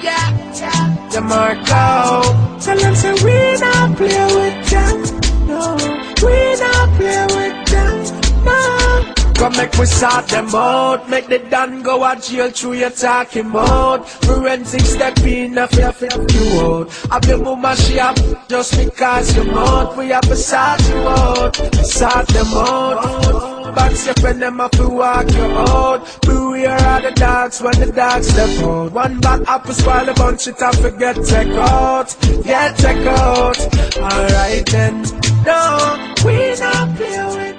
Yeah, the Marco. Tell them say we not play with them. No, we not play with them. No. Come make we sort them out. Make the done go a jail through your talking mouth. Forensic step in a fear you out. Have your mama she up just because you out. We have to sort you out. Sort them out. Back step and them have to walk you out. Beware of the dogs when the dogs step out. One bad apple spoil a bunch it up forget take out. Yeah, take out. Alright then. No, we not play with